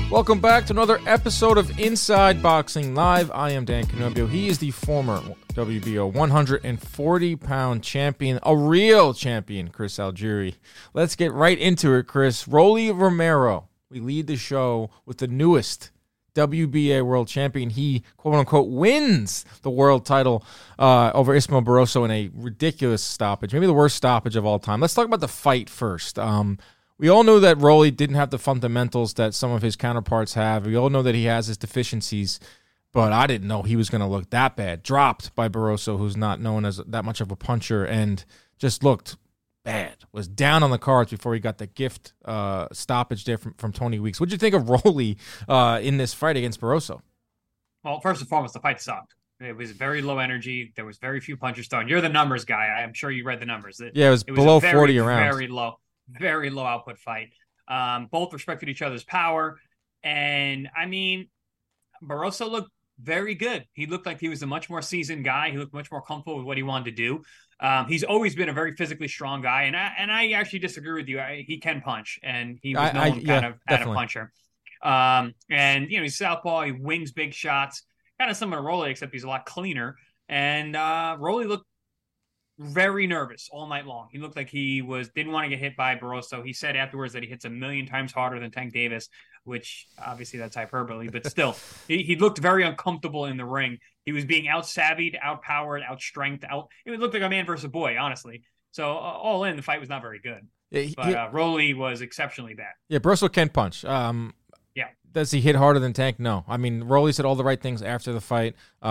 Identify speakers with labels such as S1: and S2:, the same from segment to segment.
S1: Welcome back to another episode of Inside Boxing Live. I am Dan Canobbio. He is the former WBO 140-pound champion, a real champion, Chris Algieri. Let's get right into it, Chris. Rolly Romero. We lead the show with the newest WBA world champion. He, quote-unquote, wins the world title over Ismael Barroso in a ridiculous stoppage, maybe the worst stoppage of all time. Let's talk about the fight first. We all know that Rolly didn't have the fundamentals that some of his counterparts have. We all know that he has his deficiencies, but I didn't know he was going to look that bad. Dropped by Barroso, who's not known as that much of a puncher, and just looked bad. Was down on the cards before he got the gift stoppage there from Tony Weeks. What did you think of Rolly in this fight against Barroso?
S2: Well, first and foremost, the fight sucked. It was very low energy. There was very few punches thrown. You're the numbers guy. I'm sure you read the numbers. It
S1: was below 40 rounds.
S2: Very low output fight. Both respected each other's power. And, I mean, Barroso looked very good. He looked like he was a much more seasoned guy. He looked much more comfortable with what he wanted to do. He's always been a very physically strong guy. And I actually disagree with you. He can punch. And he was known as a puncher. And, you know, he's southpaw. He wings big shots. Kind of similar to Rolly, except he's a lot cleaner. And Rolly looked very nervous all night long. He looked like he didn't want to get hit by Barroso. He said afterwards that he hits 1,000,000 times harder than Tank Davis, which obviously that's hyperbole, but still, he looked very uncomfortable in the ring. He was being out-savvied, out-powered, out-strengthed. It looked like a man versus a boy, honestly. So all in, the fight was not very good. But Rolly was exceptionally bad.
S1: Yeah, Barroso can punch.
S2: Yeah.
S1: Does he hit harder than Tank? No. I mean, Rolly said all the right things after the fight.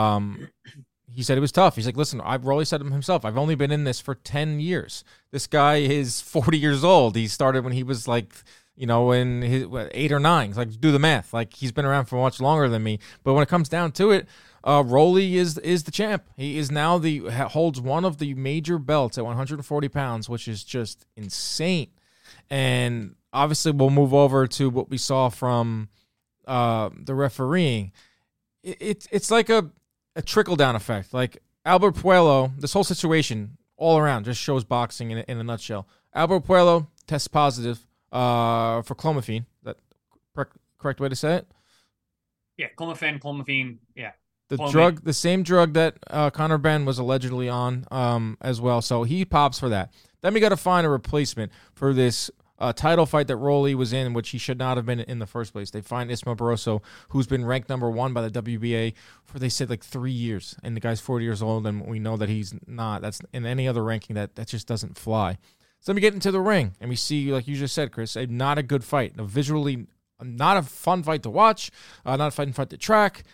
S1: He said it was tough. He's like, listen, Rolly said himself, I've only been in this for 10 years. This guy is 40 years old. He started when he was like, you know, in his 8 or 9. He's like, do the math. Like, he's been around for much longer than me. But when it comes down to it, Rolly is the champ. He is now holds one of the major belts at 140 pounds, which is just insane. And obviously we'll move over to what we saw from the refereeing. It's like a trickle-down effect. Like Albert Puello, this whole situation all around just shows boxing in a nutshell. Albert Puello tests positive for clomiphene. That correct way to say it?
S2: Yeah, clomiphene, yeah.
S1: The same drug that Conor Benn was allegedly on as well. So he pops for that. Then we got to find a replacement for this title fight that Rolly was in, which he should not have been in the first place. They find Ismael Barroso, who's been ranked number 1 by the WBA for, they said, like 3 years. And the guy's 40 years old, and we know that he's not. That's in any other ranking that just doesn't fly. So then we get into the ring, and we see, like you just said, Chris, not a good fight. No, visually, not a fun fight to watch, not a fun fight to track.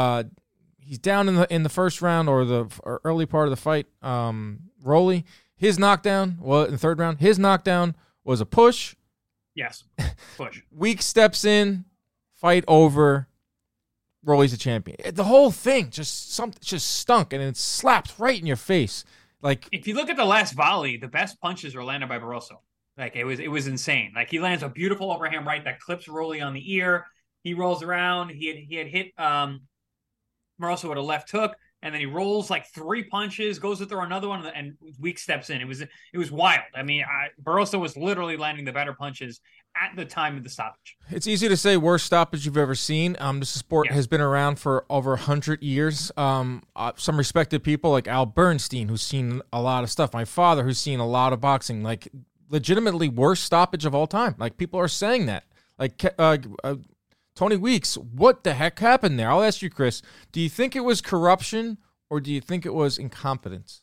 S1: He's down in the first round or the early part of the fight. Rolly, his knockdown, in the third round, his knockdown was a push.
S2: Yes, push.
S1: Weeks steps in, fight over. Rolly's a champion. The whole thing just stunk, and it slapped right in your face. Like,
S2: if you look at the last volley, the best punches were landed by Barroso. Like, it was insane. Like, he lands a beautiful overhand right that clips Rolly on the ear. He rolls around. He had hit Barroso with a left hook. And then he rolls like 3 punches, goes to throw another one, and Weeks steps in. It was wild. I mean, Barroso was literally landing the better punches at the time of the stoppage.
S1: It's easy to say worst stoppage you've ever seen. This sport has been around for over 100 years. Some respected people like Al Bernstein, who's seen a lot of stuff. My father, who's seen a lot of boxing. Like, legitimately worst stoppage of all time. Like, people are saying that. Like, Tony Weeks, what the heck happened there? I'll ask you, Chris. Do you think it was corruption or do you think it was incompetence?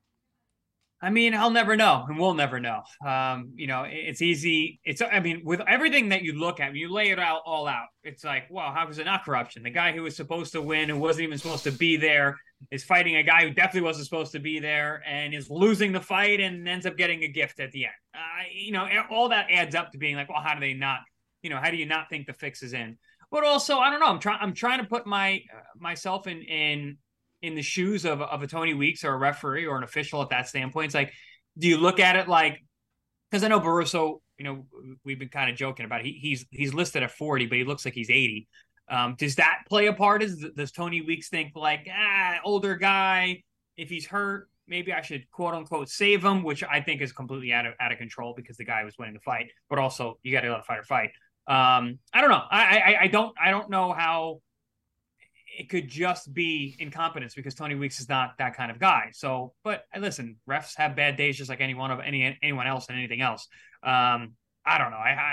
S2: I mean, I'll never know, and we'll never know. You know, it's easy. I mean, with everything that you look at, you lay it all out. It's like, wow, how was it not corruption? The guy who was supposed to win, who wasn't even supposed to be there, is fighting a guy who definitely wasn't supposed to be there, and is losing the fight, and ends up getting a gift at the end. You know, all that adds up to being like, well, how do they not? You know, how do you not think the fix is in? But also, I don't know. I'm trying to put myself in the shoes of a Tony Weeks or a referee or an official at that standpoint. It's like, do you look at it like, because I know Barroso, you know, we've been kind of joking about it. He's listed at 40, but he looks like he's 80. Does that play a part? Does Tony Weeks think like, older guy, if he's hurt, maybe I should quote unquote save him, which I think is completely out of control because the guy was winning the fight. But also, you got to let a fighter fight. I don't know. I don't know how it could just be incompetence because Tony Weeks is not that kind of guy. So, but listen, refs have bad days just like anyone else and anything else. I don't know.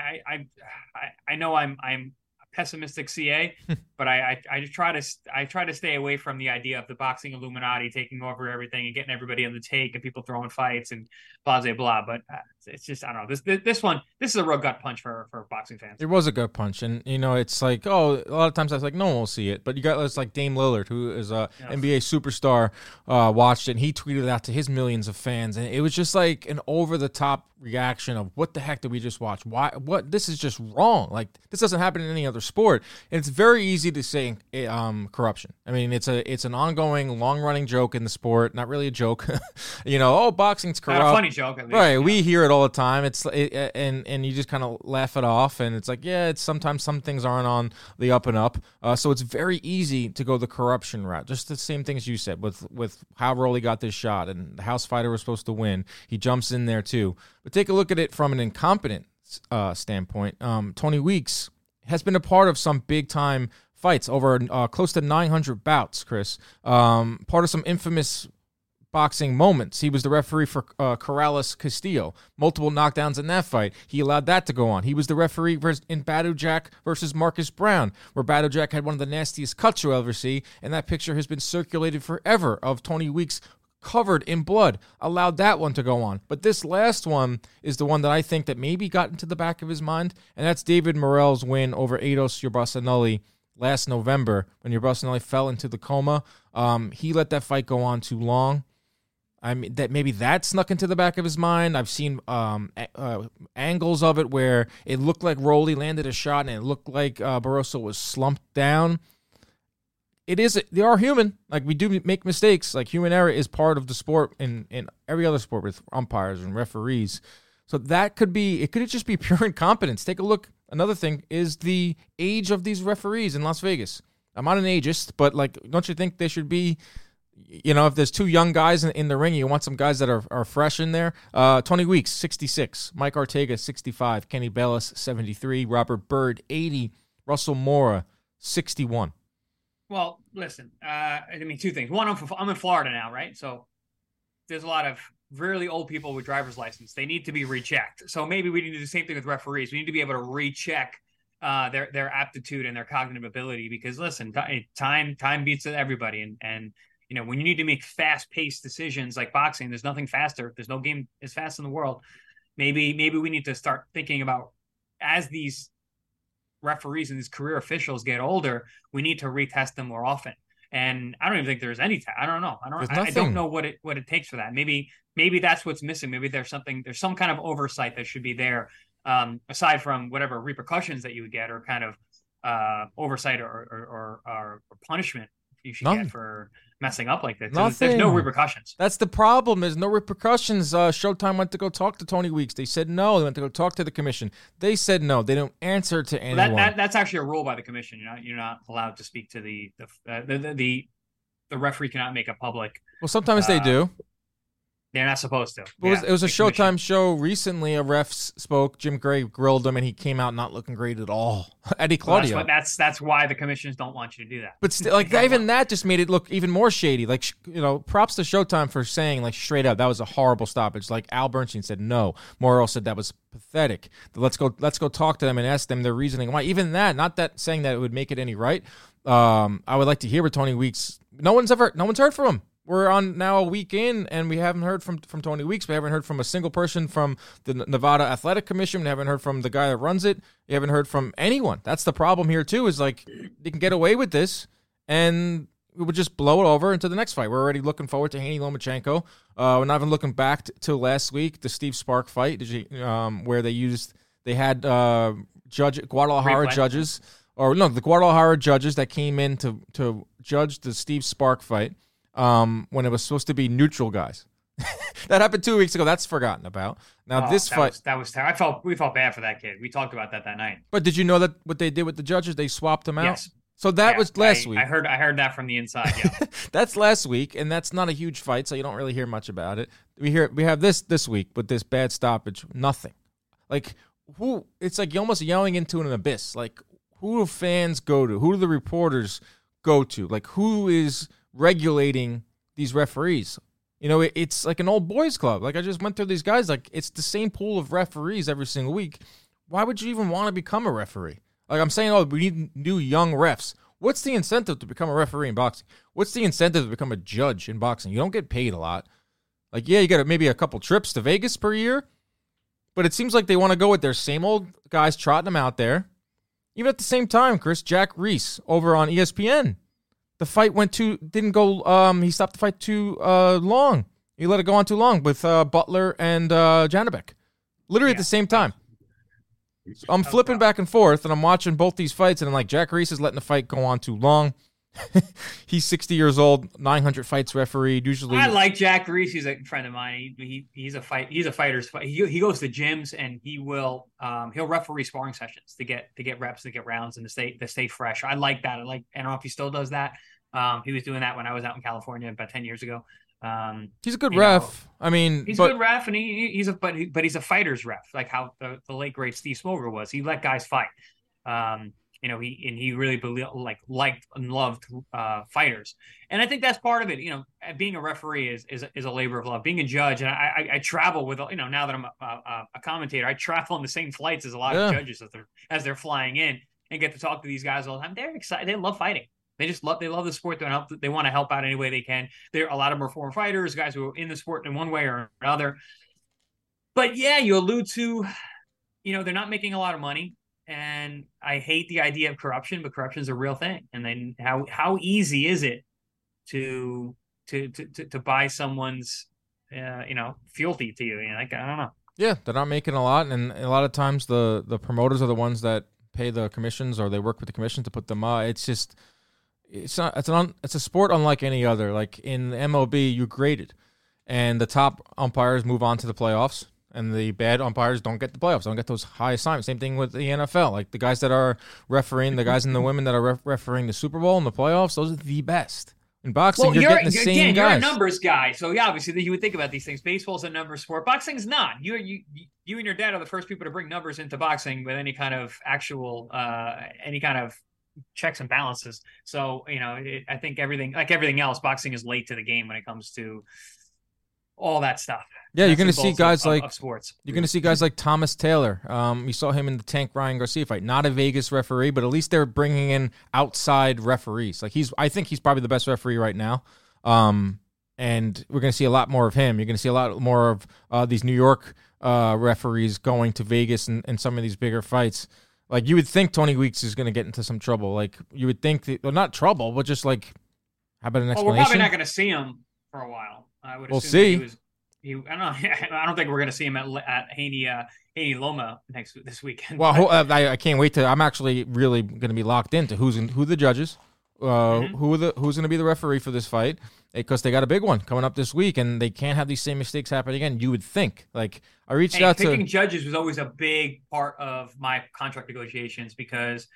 S2: I know I'm a pessimistic CA, but I try to stay away from the idea of the boxing Illuminati taking over everything and getting everybody on the take and people throwing fights and blah blah blah. But it's just I don't know. This is a real gut punch for boxing fans.
S1: It was a gut punch, and it's like, oh, a lot of times I was like, no one will see it, but you got it's like Dame Lillard, who is a NBA superstar, watched it, and he tweeted it out to his millions of fans, and it was just like an over the top reaction of what the heck did we just watch? Why? What? This is just wrong. Like this doesn't happen in any other sport, and it's very easy to say corruption. I mean, it's an ongoing, long running joke in the sport. Not really a joke, Oh, boxing's corrupt.
S2: Not a funny joke, at least.
S1: Right? We hear it all the time. And you just kind of laugh it off, and it's like, yeah, it's sometimes some things aren't on the up and up. So it's very easy to go the corruption route. Just the same things you said with how Rolly got this shot, and the house fighter was supposed to win. He jumps in there too. But take a look at it from an incompetent standpoint. Tony Weeks has been a part of some big time fights, over close to 900 bouts, Chris. Part of some infamous boxing moments. He was the referee for Corrales Castillo. Multiple knockdowns in that fight. He allowed that to go on. He was the referee in Badu Jack versus Marcus Brown, where Badu Jack had one of the nastiest cuts you'll ever see, and that picture has been circulated forever of Tony Weeks covered in blood. Allowed that one to go on. But this last one is the one that I think that maybe got into the back of his mind, and that's David Morrell's win over Eidos Urbasanelli last November when Urbasanelli fell into the coma. He let that fight go on too long. I mean, that snuck into the back of his mind. I've seen angles of it where it looked like Rolly landed a shot and it looked like Barroso was slumped down. They are human. Like, we do make mistakes. Like, human error is part of the sport in every other sport with umpires and referees. So it could just be pure incompetence. Take a look. Another thing is the age of these referees in Las Vegas. I'm not an ageist, but like, don't you think they should be, if there's two young guys in the ring, you want some guys that are fresh in there. Tony Weeks, 66. Mike Ortega, 65. Kenny Bellis, 73. Robert Byrd, 80. Russell Mora, 61.
S2: Well, listen, two things. One, I'm in Florida now, right? So there's a lot of really old people with driver's license. They need to be rechecked. So maybe we need to do the same thing with referees. We need to be able to recheck their aptitude and their cognitive ability, because listen, time beats everybody. And when you need to make fast-paced decisions like boxing, there's nothing faster. There's no game as fast in the world. Maybe we need to start thinking about, as these referees and these career officials get older, we need to retest them more often. And I don't even think there's any. I don't know. I don't know what it takes for that. Maybe that's what's missing. Maybe there's some kind of oversight that should be there, aside from whatever repercussions that you would get, or kind of oversight or punishment you should get for messing up like this. There's no repercussions.
S1: That's the problem. There's no repercussions. Showtime went to go talk to Tony Weeks. They said no. They went to go talk to the commission. They said no. They don't answer to anyone.
S2: That's actually a rule by the commission. You're not allowed to speak to the referee. Cannot make a public.
S1: Well, sometimes they do.
S2: They're not supposed to.
S1: It was a Showtime show recently. A ref spoke. Jim Gray grilled him, and he came out not looking great at all. Eddie Claudio.
S2: Well, that's why the commissions don't want you to do that.
S1: But still, even that just made it look even more shady. Like, props to Showtime for saying, like, straight up, that was a horrible stoppage. Like, Al Bernstein said no. Morrell said that was pathetic. Let's go talk to them and ask them their reasoning why. Even that, not that saying that it would make it any right. I would like to hear what Tony Weeks. No one's heard from him. We're on now a week in, and we haven't heard from Tony Weeks. We haven't heard from a single person from the Nevada Athletic Commission. We haven't heard from the guy that runs it. We haven't heard from anyone. That's the problem here, too, is like they can get away with this, and we would just blow it over into the next fight. We're already looking forward to Haney Lomachenko. We're not even looking back to last week, the Steve Spark fight, where they had Guadalajara judges, the Guadalajara judges that came in to judge the Steve Spark fight. When it was supposed to be neutral guys. That happened 2 weeks ago. That's forgotten about. Now this fight
S2: that was terrible. We felt bad for that kid. We talked about that night.
S1: But did you know that what they did with the judges? They swapped them out.
S2: Yes.
S1: So that was last week.
S2: I heard that from the inside. Yeah.
S1: That's last week, and that's not a huge fight, so you don't really hear much about it. We have this week with this bad stoppage. Nothing. Like, who it's like you're almost yelling into an abyss. Like, who do fans go to? Who do the reporters go to? Like, who is regulating these referees? You know, it's like an old boys club. Like, I just went through these guys. Like, it's the same pool of referees every single week. Why would you even want to become a referee? Like, I'm saying, oh, we need new young refs. What's the incentive to become a referee in boxing? What's the incentive to become a judge in boxing? You don't get paid a lot. Like, yeah, you got maybe a couple trips to Vegas per year, but it seems like they want to go with their same old guys trotting them out there. Even at the same time, Chris, Jack Reese over on ESPN. The fight didn't go, he stopped the fight too long. He let it go on too long with Butler and Janibek. Literally at the same time. So I'm flipping back and forth, and I'm watching both these fights, and I'm like, Jack Reese is letting the fight go on too long. He's 60 years old, 900 fights refereed. Usually,
S2: I like Jack Reese. He's a friend of mine. He's a fighter's fight. He goes to gyms and he'll referee sparring sessions to get reps, to get rounds, and to stay fresh. I like that. I don't know if he still does that. He was doing that when I was out in California about 10 years ago.
S1: He's a good ref. I mean,
S2: he's a good ref, and he's a fighter's ref, like how the late great Steve Smoger was. He let guys fight. He really liked and loved fighters, and I think that's part of it. You know, being a referee is a labor of love. Being a judge, and I travel with, now that I'm a commentator, I travel on the same flights as a lot of judges as they're flying in, and get to talk to these guys all the time. They're excited. They love fighting. They love the sport. They want to help out any way they can. There are a lot of them are former fighters, guys who are in the sport in one way or another. But yeah, you allude to, they're not making a lot of money. And I hate the idea of corruption, but corruption is a real thing. And then how easy is it to buy someone's fealty to you? I don't know.
S1: Yeah, they're not making a lot, and a lot of times the promoters are the ones that pay the commissions, or they work with the commission to put them up. It's a sport unlike any other. Like in MLB, you graded, and the top umpires move on to the playoffs. And the bad umpires don't get the playoffs, don't get those high assignments. Same thing with the NFL. Like the guys that are refereeing, the guys and the women that are refereeing the Super Bowl and the playoffs, those are the best. In boxing, you're getting the same guys.
S2: You're a numbers guy, so yeah, obviously you would think about these things. Baseball's a numbers sport. Boxing's not. You and your dad are the first people to bring numbers into boxing with any kind of actual, any kind of checks and balances. So I think everything else, boxing is late to the game when it comes to all that stuff.
S1: Yeah, you're going to see guys
S2: of sports.
S1: You're going to see guys like Thomas Taylor. You saw him in the Tank Ryan Garcia fight. Not a Vegas referee, but at least they're bringing in outside referees. Like I think he's probably the best referee right now. And we're going to see a lot more of him. You're going to see a lot more of these New York referees going to Vegas and some of these bigger fights. Like you would think Tony Weeks is going to get into some trouble. Like you would think not trouble, but just like how about an explanation?
S2: Well, we're probably not going to see him for a while.
S1: We'll see.
S2: I don't know. I don't think we're going to see him at Haney Loma this weekend.
S1: Well, I can't wait I'm actually really going to be locked into who the judges, who's going to be the referee for this fight, because they got a big one coming up this week, and they can't have these same mistakes happen again. You would think. Like I reached out to
S2: picking judges was always a big part of my contract negotiations, because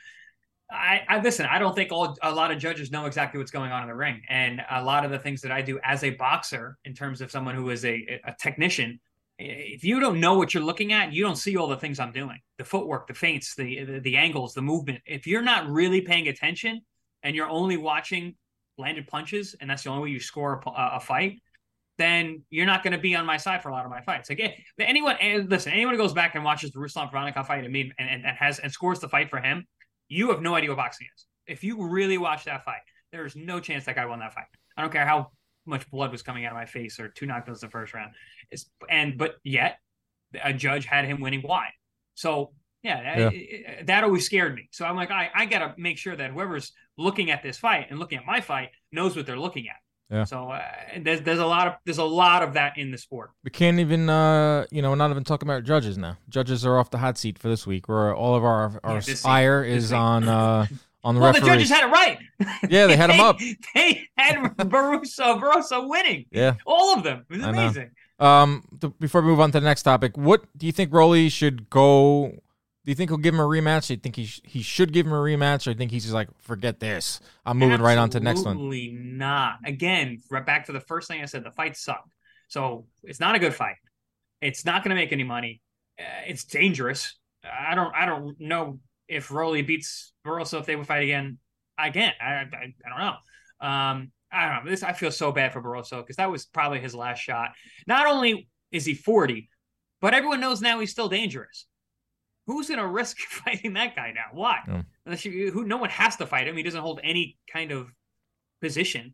S2: I listen. I don't think a lot of judges know exactly what's going on in the ring, and a lot of the things that I do as a boxer, in terms of someone who is a technician, if you don't know what you're looking at, you don't see all the things I'm doing: the footwork, the feints, the angles, the movement. If you're not really paying attention and you're only watching landed punches, and that's the only way you score a fight, then you're not going to be on my side for a lot of my fights. Again, anyone who goes back and watches the Ruslan Provodnikov fight and scores the fight for him, you have no idea what boxing is. If you really watch that fight, there is no chance that guy won that fight. I don't care how much blood was coming out of my face or 2 knockdowns in the first round. But yet, a judge had him winning wide. So, that always scared me. So I'm like, I got to make sure that whoever's looking at this fight and looking at my fight knows what they're looking at.
S1: Yeah.
S2: So there's a lot of that in the sport.
S1: We can't even we're not even talking about judges now. Judges are off the hot seat for this week, where all of our ire is on the referees.
S2: The judges had it right.
S1: Yeah, they had him up.
S2: They had Barroso winning.
S1: Yeah,
S2: all of them. It was amazing.
S1: Before we move on to the next topic, what do you think Rolly should go? Do you think he'll give him a rematch? Do you think he should give him a rematch? Or do you think he's just like, forget this, I'm moving right on to the next one?
S2: Absolutely not. Again, right back to the first thing I said, the fight sucked. So it's not a good fight. It's not going to make any money. It's dangerous. I don't know if Rolly beats Barroso if they would fight again. Again, I don't know. I don't know. This I feel so bad for Barroso because that was probably his last shot. Not only is he 40, but everyone knows now he's still dangerous. Who's going to risk fighting that guy now? Why?
S1: Yeah.
S2: No one has to fight him. He doesn't hold any kind of position.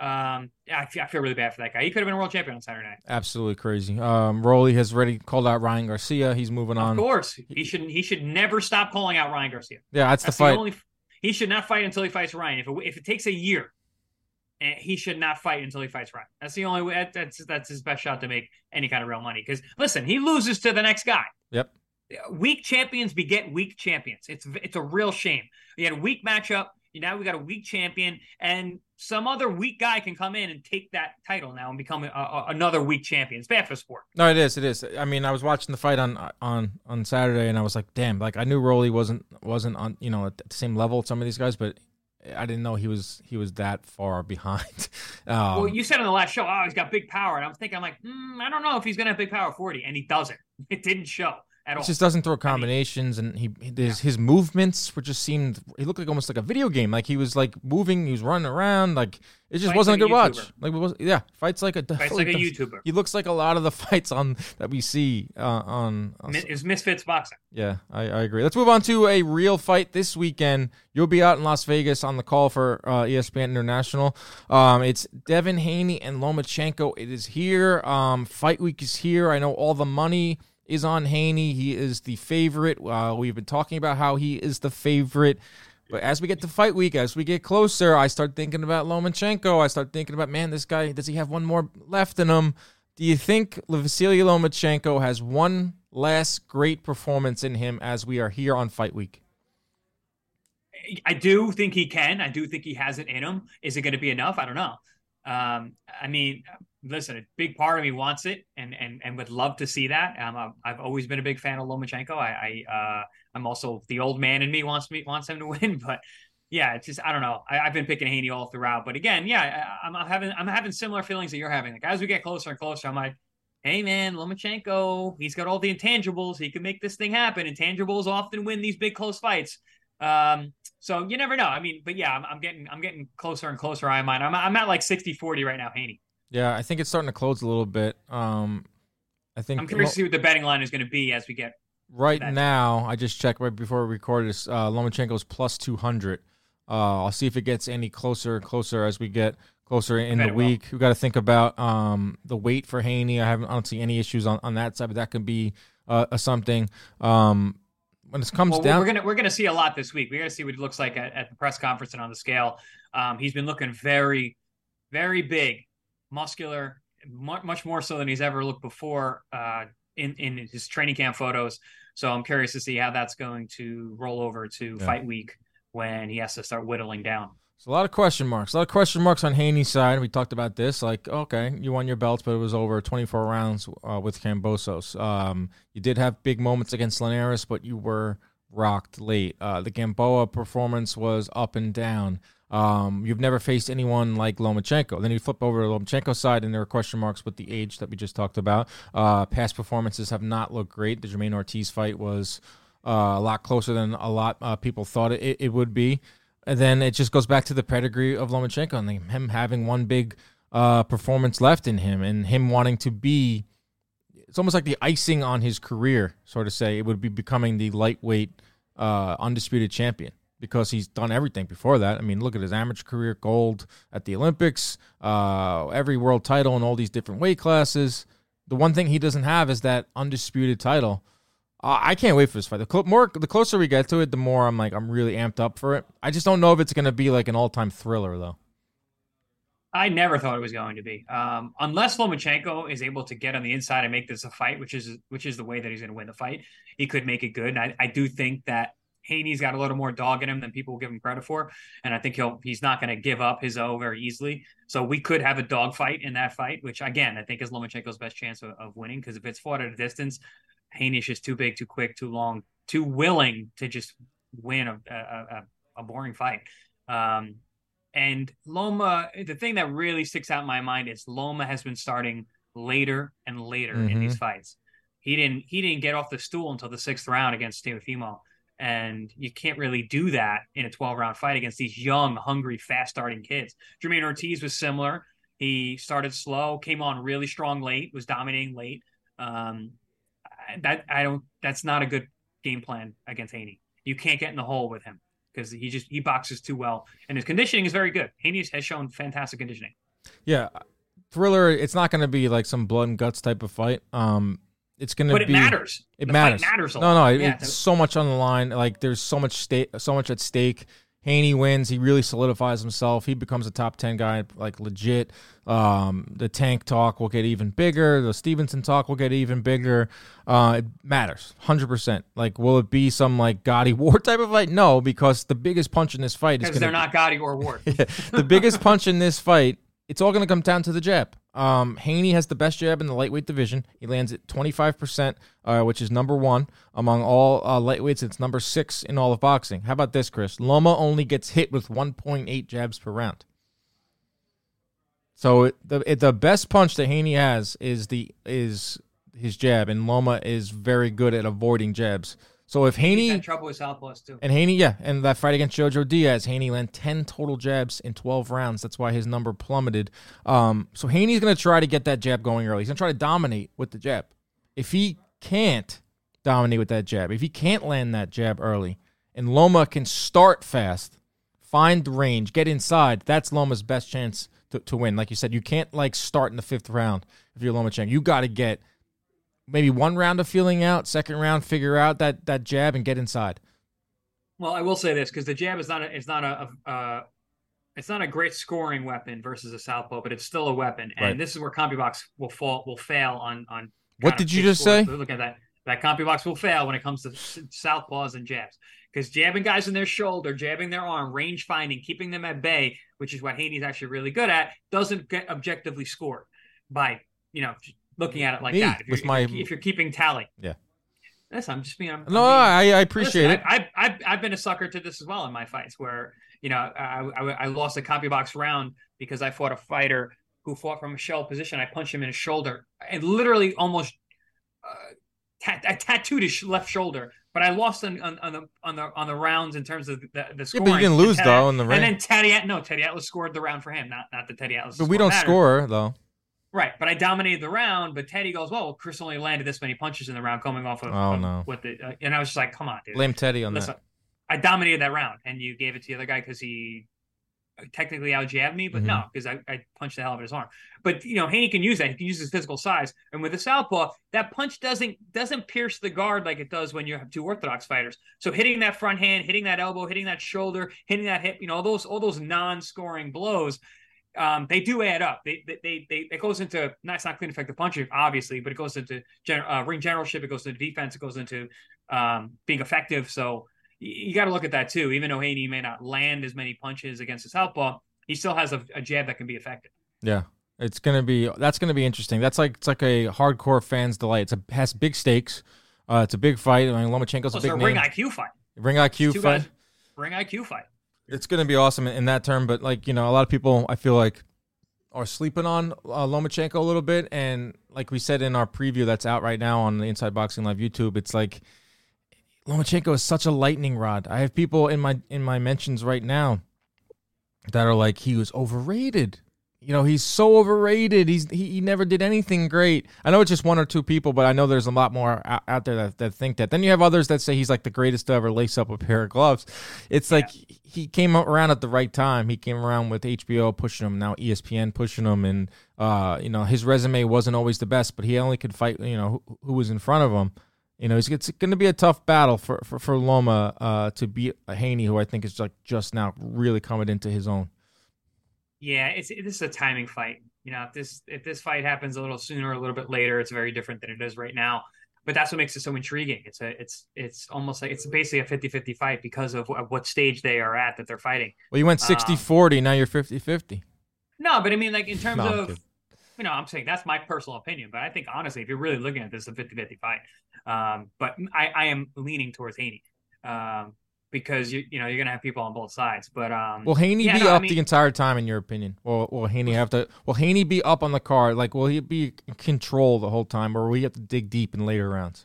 S2: I feel really bad for that guy. He could have been a world champion on Saturday night.
S1: Absolutely crazy. Rolly has already called out Ryan Garcia. He's moving
S2: Of
S1: on.
S2: course, he should never stop calling out Ryan Garcia.
S1: Yeah, that's the fight.
S2: He should not fight until he fights Ryan. If it takes a year, he should not fight until he fights Ryan. That's the only way. That's his best shot to make any kind of real money. Because listen, he loses to the next guy.
S1: Yep.
S2: Weak champions beget weak champions. It's a real shame. You had a weak matchup. Now we got a weak champion, and some other weak guy can come in and take that title now and become another weak champion. It's bad for sport.
S1: No, it is. It is. I mean, I was watching the fight on Saturday, and I was like, damn. Like I knew Rolly wasn't on at the same level as some of these guys, but I didn't know he was that far behind.
S2: Well, you said on the last show, oh, he's got big power, and I'm like, I don't know if he's gonna have big power 40, and he doesn't. It didn't show. He
S1: just doesn't throw combinations, and his movements were just seemed. He looked like almost like a video game. Like he was like moving, he was running around. Like it just wasn't a good watch. Like fights like a
S2: YouTuber.
S1: He looks like a lot of the fights that we see on.
S2: Is Misfits boxing.
S1: Yeah, I agree. Let's move on to a real fight this weekend. You'll be out in Las Vegas on the call for ESPN International. It's Devin Haney and Lomachenko. It is here. Fight week is here. I know all the money is on Haney. He is the favorite. We've been talking about how he is the favorite. But as we get to fight week, as we get closer, I start thinking about Lomachenko. I start thinking about, man, this guy, does he have one more left in him? Do you think Vasily Lomachenko has one last great performance in him as we are here on fight week?
S2: I do think he can. I do think he has it in him. Is it going to be enough? I don't know. I mean, listen, a big part of me wants it and would love to see that. I've always been a big fan of Lomachenko. I'm also the old man in me wants him to win, but yeah, it's just I don't know. I've been picking Haney all throughout, but again, yeah, I'm having similar feelings that you're having. Like as we get closer and closer, I'm like, hey man, Lomachenko, he's got all the intangibles. He can make this thing happen. Intangibles often win these big close fights. So you never know. I mean, but yeah, I'm getting closer and closer. I'm at like 60-40 right now, Haney.
S1: Yeah, I think it's starting to close a little bit. I think
S2: I'm curious to see what the betting line is going to be as we get.
S1: Right now, I just checked right before we recorded this. Lomachenko's plus 200. I'll see if it gets any closer and closer as we get closer in the week. We've got to think about the weight for Haney. I don't see any issues on that side, but that could be something. When it comes down,
S2: we're gonna see a lot this week. We're gonna see what he looks like at the press conference and on the scale. He's been looking very, very big, muscular, much more so than he's ever looked before in his training camp photos. So I'm curious to see how that's going to roll over to fight week when he has to start whittling down.
S1: So a lot of question marks. A lot of question marks on Haney's side. We talked about this. Like, okay, you won your belts, but it was over 24 rounds with Kambosos. You did have big moments against Linares, but you were rocked late. The Gamboa performance was up and down. You've never faced anyone like Lomachenko. Then you flip over to Lomachenko's side, and there are question marks with the age that we just talked about. Past performances have not looked great. The Jermaine Ortiz fight was a lot closer than a lot people thought it would be. And then it just goes back to the pedigree of Lomachenko and him having one big performance left in him and him wanting to be – it's almost like the icing on his career, sort of say. It would be becoming the lightweight undisputed champion because he's done everything before that. I mean, look at his amateur career, gold at the Olympics, every world title in all these different weight classes. The one thing he doesn't have is that undisputed title. I can't wait for this fight. The closer we get to it, the more I'm really amped up for it. I just don't know if it's going to be like an all-time thriller, though.
S2: I never thought it was going to be, unless Lomachenko is able to get on the inside and make this a fight, which is the way that he's going to win the fight. He could make it good. And I do think that Haney's got a little more dog in him than people will give him credit for, and I think he's not going to give up his O very easily. So we could have a dog fight in that fight, which again I think is Lomachenko's best chance of winning, because if it's fought at a distance, Haney's just too big, too quick, too long, too willing to just win a boring fight. And Loma, the thing that really sticks out in my mind is Loma has been starting later and later in these fights. he didn't get off the stool until the sixth round against Teofimo. And you can't really do that in a 12-round fight against these young, hungry, fast-starting kids. Jermaine Ortiz was similar. He started slow, came on really strong late, was dominating late. That's not a good game plan against Haney. You can't get in the hole with him because he boxes too well, and his conditioning is very good. Haney has shown fantastic conditioning.
S1: Yeah, Thriller. It's not going to be like some blood and guts type of fight. It's going to be.
S2: But it matters.
S1: It matters.
S2: Fight matters a
S1: lot.
S2: No,
S1: it's so much on the line. Like there's so much at stake. Haney wins. He really solidifies himself. He becomes a top 10 guy, like legit. The Tank talk will get even bigger. The Stevenson talk will get even bigger. It matters, 100%. Like, will it be some like Gotti Ward type of fight? No, because the biggest punch in this fight is
S2: because they're not Gotti or Ward.
S1: The biggest punch in this fight, it's all going to come down to the jab. Haney has the best jab in the lightweight division. He lands at 25%, which is number 1 among all lightweights. It's number 6 in all of boxing. How about this, Chris? Loma only gets hit with 1.8 jabs per round. So the best punch that Haney has is his jab, and Loma is very good at avoiding jabs. So if Haney
S2: had trouble with southpaws too,
S1: and Haney, and that fight against Jojo Diaz, Haney landed 10 total jabs in 12 rounds. That's why his number plummeted. So Haney's going to try to get that jab going early. He's going to try to dominate with the jab. If he can't dominate with that jab, if he can't land that jab early, and Loma can start fast, find the range, get inside, that's Loma's best chance to win. Like you said, you can't like start in the 5th round if you're Lomachenko. You got to get maybe 1 round of feeling out, 2nd round, figure out that jab and get inside.
S2: Well, I will say this because the jab is not a great scoring weapon versus a southpaw, but it's still a weapon. And
S1: Right.
S2: This is where CompuBox will fail on.
S1: What did you just say?
S2: Look at that. That CompuBox will fail when it comes to southpaws and jabs because jabbing guys in their shoulder, jabbing their arm, range finding, keeping them at bay, which is what Haney's actually really good at, doesn't get objectively scored by looking at it like that. If you're keeping tally.
S1: Yeah.
S2: Listen, I'm just being.
S1: I appreciate it.
S2: I've been a sucker to this as well in my fights where, I lost a CompuBox round because I fought a fighter who fought from a shell position. I punched him in his shoulder and literally almost I tattooed his left shoulder. But I lost on the rounds in terms of the scoring.
S1: Yeah, but you didn't lose though in the ring.
S2: And then Teddy Atlas scored the round for him, not the Teddy Atlas.
S1: But we don't score though.
S2: Right, but I dominated the round. But Teddy goes, "Well, Chris only landed this many punches in the round, coming off of what the." And I was just like, "Come on, dude."
S1: Blame Teddy on that.
S2: I dominated that round, and you gave it to the other guy because he technically out-jabbed me, but no, because I punched the hell out of his arm. But Haney can use that. He can use his physical size, and with the southpaw, that punch doesn't pierce the guard like it does when you have 2 orthodox fighters. So hitting that front hand, hitting that elbow, hitting that shoulder, hitting that hip, all those non-scoring blows. They do add up. It goes into it's not clean effective punching, obviously, but it goes into ring generalship. It goes into defense. It goes into being effective. So you got to look at that too. Even though Haney may not land as many punches against a southpaw, he still has a jab that can be effective.
S1: Yeah, that's gonna be interesting. It's like a hardcore fan's delight. It has big stakes. It's a big fight. I mean, Lomachenko's a big name.
S2: Ring IQ fight.
S1: Ring IQ fight.
S2: Ring IQ fight.
S1: It's going to be awesome in that term, but a lot of people I feel like are sleeping on Lomachenko a little bit, and like we said in our preview that's out right now on the Inside Boxing Live YouTube, it's like Lomachenko is such a lightning rod. I have people in my mentions right now that are like he was overrated. He's so overrated. He never did anything great. I know it's just 1 or 2 people, but I know there's a lot more out there that think that. Then you have others that say he's like the greatest to ever lace up a pair of gloves. It's like he came around at the right time. He came around with HBO pushing him, now ESPN pushing him, and his resume wasn't always the best, but he only could fight who was in front of him. It's going to be a tough battle for Loma to beat Haney, who I think is like just now really coming into his own.
S2: Yeah, this is a timing fight. If this fight happens a little sooner or a little bit later, it's very different than it is right now. But that's what makes it so intriguing. It's almost like it's basically a 50-50 fight because of what stage they are at that they're fighting.
S1: Well, you went 60-40, now you're 50-50.
S2: No, but I mean, like in terms of, I'm saying that's my personal opinion. But I think honestly, if you're really looking at this, it's a 50-50 fight. But I am leaning towards Haney. because you're gonna have people on both sides. But
S1: Will Haney
S2: yeah,
S1: be
S2: no, I
S1: up
S2: mean,
S1: the entire time, in your opinion? Or will Haney have to? Will Haney be up on the card? Like, will he be in control the whole time, or will he have to dig deep in later rounds?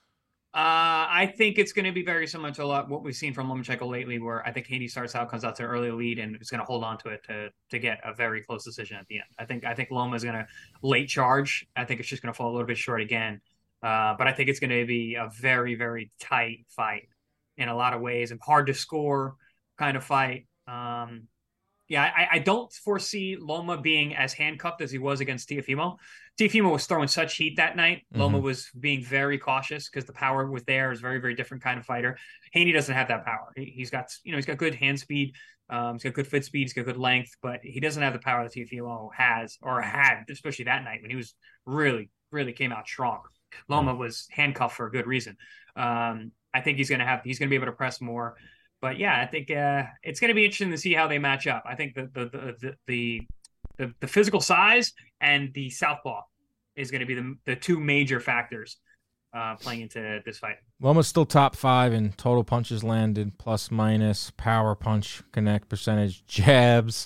S2: I think it's going to be very similar to a lot what we've seen from Lomachenko lately, where I think Haney starts out, comes out to an early lead, and is going to hold on to it to get a very close decision at the end. I think Loma is going to late charge. I think it's just going to fall a little bit short again, but I think it's going to be a very very tight fight in a lot of ways and hard to score kind of fight. Yeah, I don't foresee Loma being as handcuffed as he was against Teofimo. Teofimo was throwing such heat that night. Loma was being very cautious because the power was there. Is very, very different kind of fighter. Haney doesn't have that power. He's got good hand speed. He's got good foot speed. He's got good length, but he doesn't have the power that Teofimo has or had, especially that night when he was really, really came out strong. Loma was handcuffed for a good reason. I think he's going to be able to press more. But yeah, I think it's going to be interesting to see how they match up. I think the physical size and the southpaw is going to be the two major factors playing into this fight.
S1: Loma's still top 5 in total punches landed, plus minus, power punch connect percentage, jabs,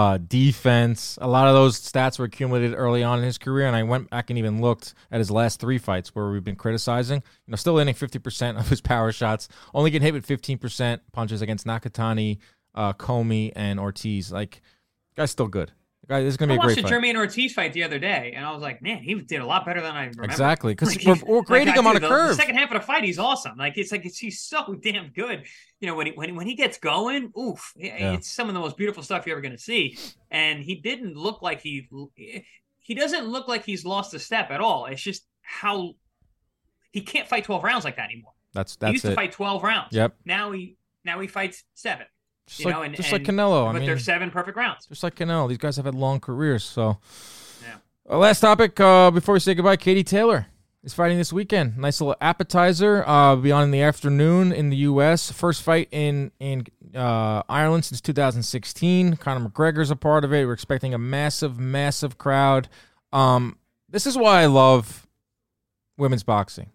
S1: defense. A lot of those stats were accumulated early on in his career, and I went back and even looked at his last 3 fights where we've been criticizing. Still hitting 50% of his power shots, only getting hit with 15% punches against Nakatani, Comey, and Ortiz. Like, guy's still good. This is going to be a great fight.
S2: I watched the Jermaine Ortiz fight the other day, and I was like, man, he did a lot better than I remember.
S1: Exactly, because we're grading him on a curve.
S2: The second half of the fight, he's awesome. He's so damn good. When he gets going, oof, it's some of the most beautiful stuff you're ever going to see. And he didn't look like he doesn't look like he's lost a step at all. It's just how he can't fight 12 rounds like that anymore.
S1: That's
S2: he used to fight 12 rounds.
S1: Yep.
S2: Now he fights 7.
S1: Just like Canelo.
S2: But they're 7 perfect rounds.
S1: Just like Canelo. These guys have had long careers. So,
S2: yeah.
S1: Last topic before we say goodbye, Katie Taylor is fighting this weekend. Nice little appetizer. Be on in the afternoon in the U.S. First fight in Ireland since 2016. Conor McGregor's a part of it. We're expecting a massive, massive crowd. This is why I love women's boxing.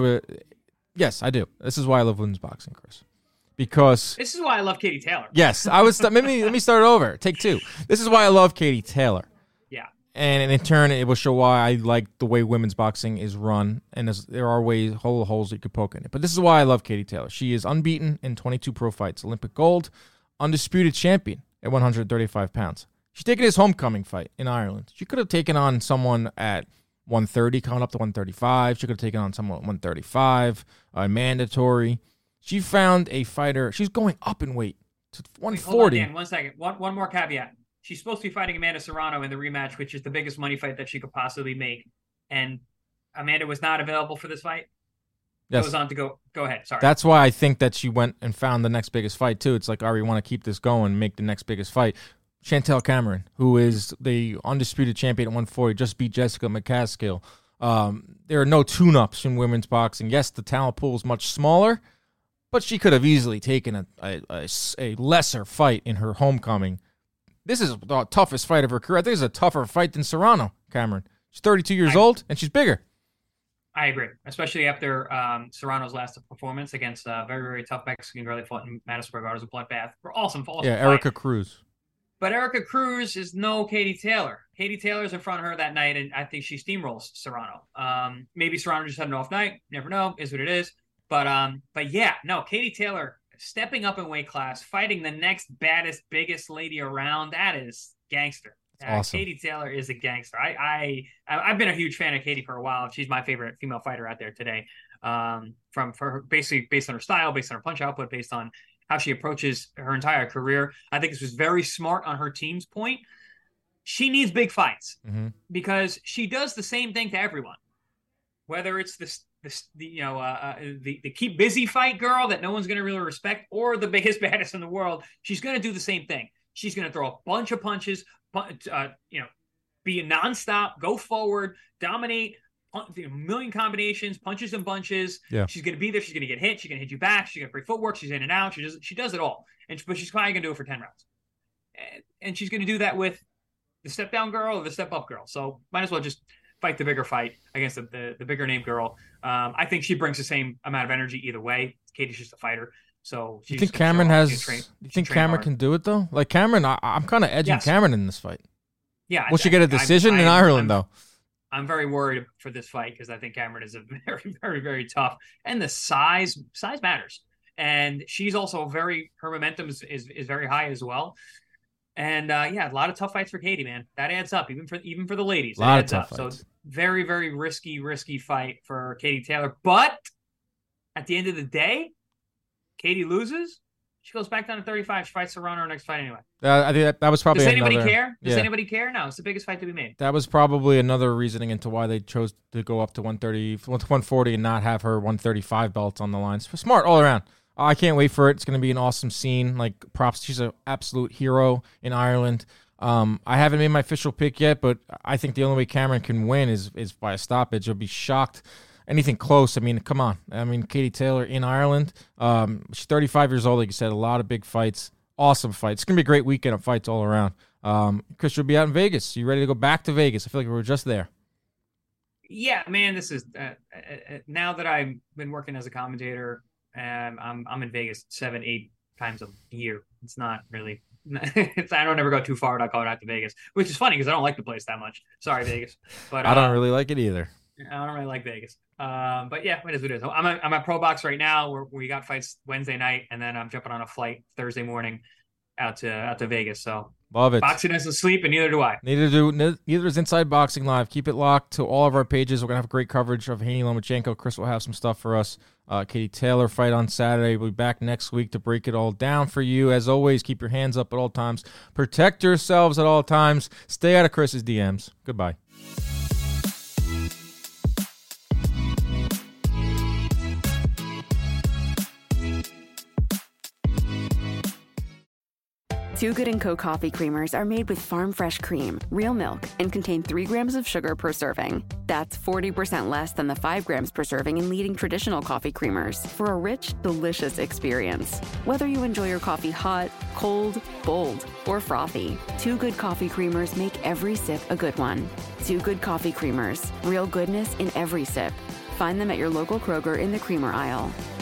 S1: Yes, I do. This is why I love women's boxing, Chris. Because
S2: this is why I love Katie Taylor.
S1: Yes, I was. Let me start over. Take 2. This is why I love Katie Taylor.
S2: Yeah,
S1: and in turn, it will show why I like the way women's boxing is run. And there are holes that you could poke in it. But this is why I love Katie Taylor. She is unbeaten in 22 pro fights, Olympic gold, undisputed champion at 135 pounds. She's taking his homecoming fight in Ireland. She could have taken on someone at 130, coming up to 135. She could have taken on someone at 135, mandatory. She found a fighter. She's going up in weight to 140.
S2: Hold on, Dan, 1 second. One more caveat. She's supposed to be fighting Amanda Serrano in the rematch, which is the biggest money fight that she could possibly make. And Amanda was not available for this fight.
S1: Yes.
S2: Goes on to go ahead. Sorry.
S1: That's why I think that she went and found the next biggest fight, too. It's like, all right, we want to keep this going, make the next biggest fight. Chantel Cameron, who is the undisputed champion at 140, just beat Jessica McCaskill. There are no tune-ups in women's boxing. Yes, the talent pool is much smaller, but she could have easily taken a lesser fight in her homecoming. This is the toughest fight of her career. I think it's a tougher fight than Serrano, Cameron. She's 32 years old, and she's bigger.
S2: I agree, especially after Serrano's last performance against a very, very tough Mexican girl they fought in Madison Square Garden. It was a bloodbath. Awesome
S1: yeah, Erica Cruz.
S2: But Erica Cruz is no Katie Taylor. Katie Taylor's in front of her that night, and I think she steamrolls Serrano. Maybe Serrano just had an off night. Never know. Is what it is. But yeah, no, Katie Taylor stepping up in weight class, fighting the next baddest, biggest lady around. That is gangster.
S1: Awesome.
S2: Katie Taylor is a gangster. I've been a huge fan of Katie for a while. She's my favorite female fighter out there today. For her, basically based on her style, based on her punch output, based on how she approaches her entire career. I think this was very smart on her team's point. She needs big fights because she does the same thing to everyone, whether it's the keep busy fight girl that no one's going to really respect, or the biggest, baddest in the world. She's going to do the same thing. She's going to throw a bunch of punches, be a nonstop, go forward, dominate, a million combinations, punches and bunches.
S1: Yeah.
S2: She's going to be there. She's going to get hit. She's going to hit you back. She's going to free footwork. She's in and out. She does it all. But she's probably going to do it for 10 rounds. And she's going to do that with the step down girl or the step up girl. So might as well just fight the bigger fight against the bigger name girl. I think she brings the same amount of energy either way. Katie's just a fighter. So
S1: you think Cameron can do it though? Like Cameron, I'm kind of edging Cameron in this fight.
S2: Yeah.
S1: Will she get a decision in Ireland though?
S2: I'm very worried for this fight because I think Cameron is a very, very, very tough, and the size matters. And she's also her momentum is very high as well. And a lot of tough fights for Katie, man. That adds up, even for the ladies.
S1: A lot of tough fights.
S2: So very, very risky fight for Katie Taylor. But at the end of the day, Katie loses. She goes back down to 35. She fights Serrano her next fight anyway.
S1: I think that was probably.
S2: Does anybody care? Does anybody care? No, it's the biggest fight to be made.
S1: That was probably another reasoning into why they chose to go up to 140, and not have her 135 belts on the line. Smart all around. I can't wait for it. It's going to be an awesome scene. Like, props. She's an absolute hero in Ireland. I haven't made my official pick yet, but I think the only way Cameron can win is by a stoppage. I'll be shocked. Anything close. I mean, come on. I mean, Katie Taylor in Ireland. She's 35 years old. Like you said, a lot of big fights. Awesome fights. It's going to be a great weekend of fights all around. Chris, you'll be out in Vegas. You ready to go back to Vegas? I feel like we were just there.
S2: Yeah, man, this is now that I've been working as a commentator, I'm in Vegas 7-8 times a year. It's not really I don't ever go too far without going out to Vegas, which is funny because I don't like the place that much. Sorry, Vegas. But
S1: I don't really like it either.
S2: I don't really like Vegas. But yeah, it is what it is. I'm at Pro Box right now where we got fights Wednesday night, and then I'm jumping on a flight Thursday morning out to Vegas. So
S1: love it.
S2: Boxing doesn't sleep, and neither do I.
S1: Neither is Inside Boxing Live. Keep it locked to all of our pages. We're gonna have great coverage of Haney Lomachenko. Chris will have some stuff for us. Katie Taylor fight on Saturday. We'll be back next week to break it all down for you. As always, keep your hands up at all times. Protect yourselves at all times. Stay out of Chris's DMs. Goodbye.
S3: Too Good & Co. coffee creamers are made with farm fresh cream, real milk, and contain 3 grams of sugar per serving. That's 40% less than the 5 grams per serving in leading traditional coffee creamers for a rich, delicious experience. Whether you enjoy your coffee hot, cold, bold, or frothy, Too Good coffee creamers make every sip a good one. Too Good coffee creamers, real goodness in every sip. Find them at your local Kroger in the creamer aisle.